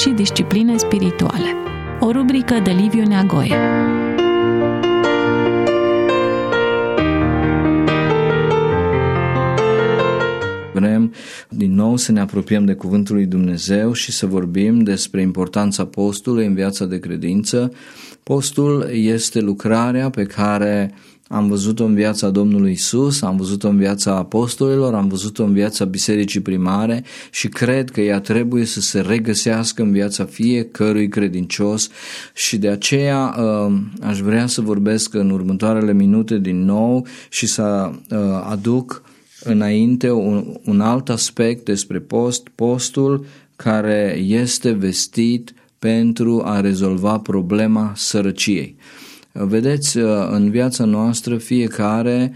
și discipline spirituale. O rubrică de Liviu Neagoe. Vrem din nou să ne apropiem de Cuvântul lui Dumnezeu și să vorbim despre importanța postului în viața de credință. Postul este lucrarea pe care am văzut-o în viața Domnului Isus, am văzut-o în viața apostolilor, am văzut-o în viața bisericii primare și cred că ea trebuie să se regăsească în viața fiecărui credincios și de aceea aș vrea să vorbesc în următoarele minute din nou și să aduc înainte un alt aspect despre postul care este vestit pentru a rezolva problema sărăciei. Vedeți, în viața noastră fiecare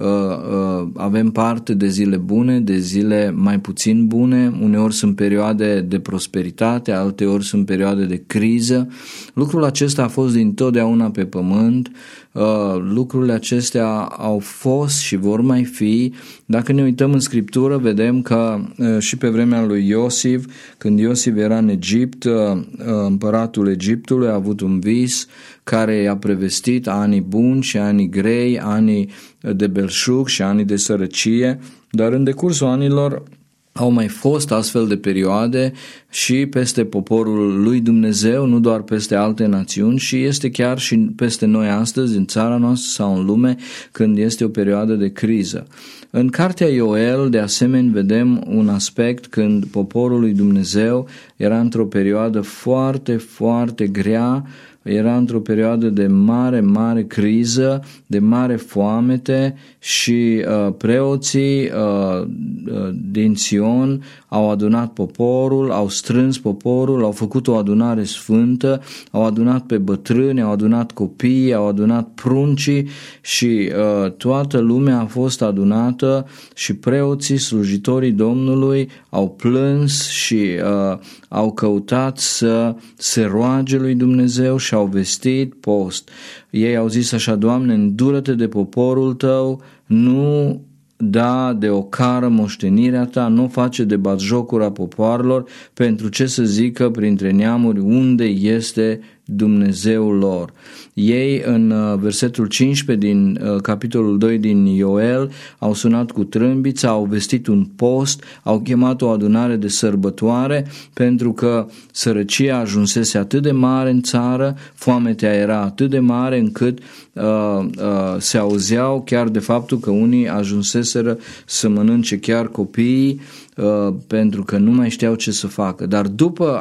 avem parte de zile bune, de zile mai puțin bune, uneori sunt perioade de prosperitate, alteori sunt perioade de criză. Lucrul acesta a fost dintotdeauna pe pământ, lucrurile acestea au fost și vor mai fi. Dacă ne uităm în Scriptură, vedem că și pe vremea lui Iosif, când Iosif era în Egipt, împăratul Egiptului a avut un vis care i-a prevestit anii buni și anii grei, anii de belșug și anii de sărăcie, dar în decursul anilor au mai fost astfel de perioade și peste poporul lui Dumnezeu, nu doar peste alte națiuni, și este chiar și peste noi astăzi, în țara noastră sau în lume, când este o perioadă de criză. În cartea Ioel, de asemenea, vedem un aspect când poporul lui Dumnezeu era într-o perioadă foarte, foarte grea, era într-o perioadă de mare criză, de mare foamete și preoții din Sion au adunat poporul, au strâns poporul, au făcut o adunare sfântă, au adunat pe bătrâni, au adunat copiii, au adunat pruncii și toată lumea a fost adunată și preoții, slujitorii Domnului au plâns și au căutat să se roage lui Dumnezeu și au vestit post. Ei au zis așa: Doamne, îndură-te de poporul tău, nu da de ocară moștenirea ta, nu face de batjocura popoarelor, pentru ce să zică printre neamuri unde este Dumnezeul lor. Ei în versetul 15 din capitolul 2 din Ioel au sunat cu trâmbița, au vestit un post, au chemat o adunare de sărbătoare pentru că sărăcia ajunsese atât de mare în țară, foametea era atât de mare încât se auzeau chiar de faptul că unii ajunseseră să mănânce chiar copiii pentru că nu mai știau ce să facă. Dar după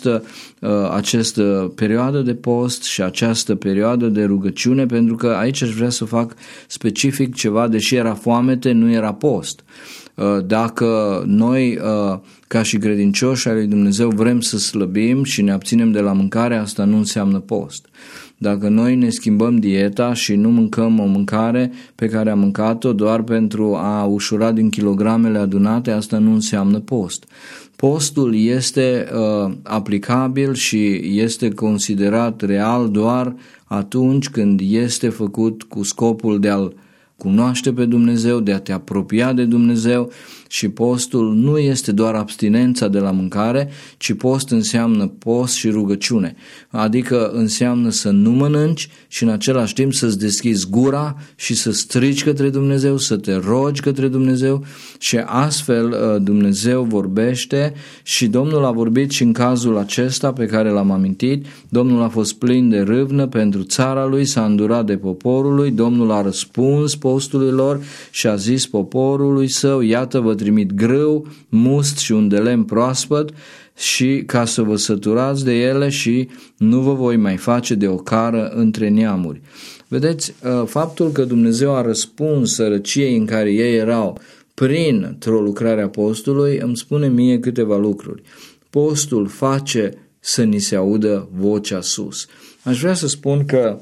această perioadă de post și această perioadă de rugăciune, pentru că aici aș vrea să fac specific ceva, deși era foamete, nu era post. Dacă noi, ca și credincioși ai lui Dumnezeu, vrem să slăbim și ne abținem de la mâncare, asta nu înseamnă post. Dacă noi ne schimbăm dieta și nu mâncăm o mâncare pe care am mâncat-o doar pentru a ușura din kilogramele adunate, asta nu înseamnă post. Postul este aplicabil și este considerat real doar atunci când este făcut cu scopul de a-L cunoaște pe Dumnezeu, de a te apropia de Dumnezeu. Și postul nu este doar abstinența de la mâncare, ci post înseamnă post și rugăciune. Adică înseamnă să nu mănânci și în același timp să-ți deschizi gura și să strigi către Dumnezeu, să te rogi către Dumnezeu și astfel Dumnezeu vorbește și Domnul a vorbit și în cazul acesta pe care l-am amintit. Domnul a fost plin de râvnă pentru țara lui, s-a îndurat de poporul lui, Domnul a răspuns postului lor și a zis poporului său: iată, vă trimit grâu, must și un de lemn proaspăt și ca să vă săturați de ele și nu vă voi mai face de ocară între neamuri. Vedeți, faptul că Dumnezeu a răspuns sărăciei în care ei erau printr-o lucrare a postului îmi spune mie câteva lucruri. Postul face să ni se audă vocea sus. Aș vrea să spun că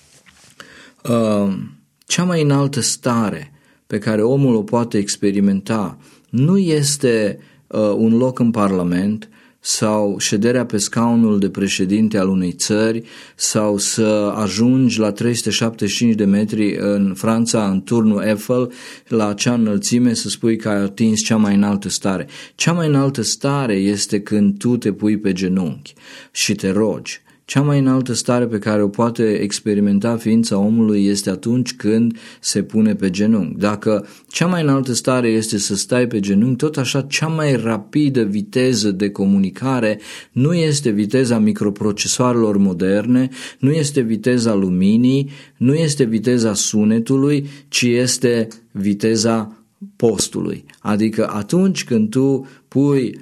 cea mai înaltă stare pe care omul o poate experimenta nu este un loc în Parlament sau șederea pe scaunul de președinte al unei țări sau să ajungi la 375 de metri în Franța, în turnul Eiffel, la acea înălțime, să spui că ai atins cea mai înaltă stare. Cea mai înaltă stare este când tu te pui pe genunchi și te rogi. Cea mai înaltă stare pe care o poate experimenta ființa omului este atunci când se pune pe genunchi. Dacă cea mai înaltă stare este să stai pe genunchi, tot așa cea mai rapidă viteză de comunicare nu este viteza microprocesoarelor moderne, nu este viteza luminii, nu este viteza sunetului, ci este viteza postului. Adică atunci când tu pui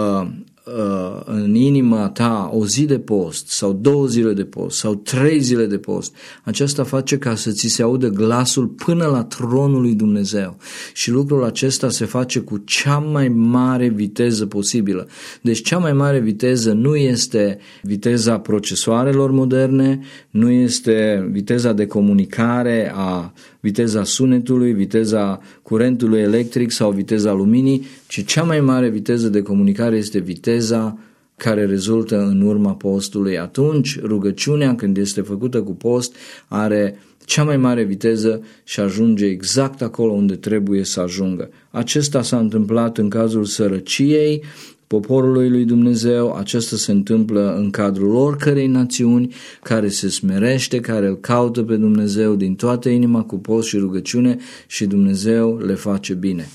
în inima ta o zi de post sau 2 zile de post sau 3 zile de post, aceasta face ca să ți se audă glasul până la tronul lui Dumnezeu și lucrul acesta se face cu cea mai mare viteză posibilă. Deci cea mai mare viteză nu este viteza procesoarelor moderne, nu este viteza de comunicare, viteza sunetului, viteza curentului electric sau viteza luminii, ci cea mai mare viteză de comunicare este viteza care rezultă în urma postului. Atunci rugăciunea, când este făcută cu post, are cea mai mare viteză și ajunge exact acolo unde trebuie să ajungă. Acesta s-a întâmplat în cazul sărăciei poporului lui Dumnezeu, acesta se întâmplă în cadrul oricărei națiuni care se smerește, care îl caută pe Dumnezeu din toată inima cu post și rugăciune și Dumnezeu le face bine.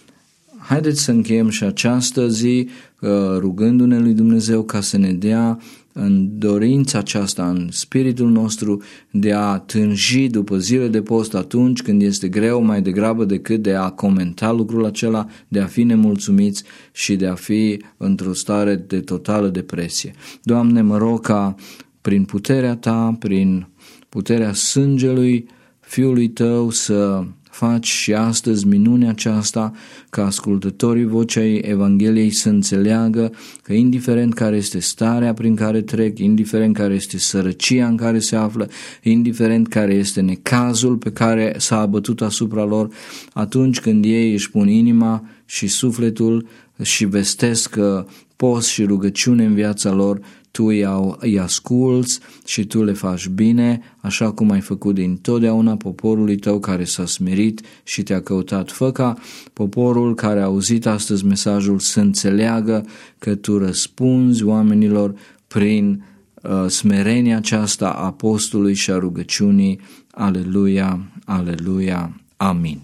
Haideți să încheiem și această zi rugându-ne lui Dumnezeu ca să ne dea în dorința aceasta, în spiritul nostru de a tânji după zile de post atunci când este greu, mai degrabă decât de a comenta lucrul acela, de a fi nemulțumiți și de a fi într-o stare de totală depresie. Doamne, mă rog ca prin puterea Ta, prin puterea sângelui Fiului Tău să faci și astăzi minunea aceasta, ca ascultătorii vocei Evangheliei să înțeleagă că indiferent care este starea prin care trec, indiferent care este sărăcia în care se află, indiferent care este necazul pe care s-a abătut asupra lor, atunci când ei își pun inima și sufletul și vestesc post și rugăciune în viața lor, Tu îi asculți și Tu le faci bine, așa cum ai făcut dintotdeauna poporului Tău care s-a smerit și Te-a căutat. Fă ca poporul care a auzit astăzi mesajul să înțeleagă că Tu răspunzi oamenilor prin smerenia aceasta a postului și a rugăciunii. Aleluia, aleluia, amin.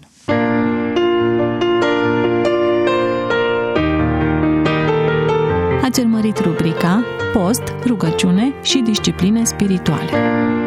Ați urmărit rubrica Post, rugăciune și discipline spirituale.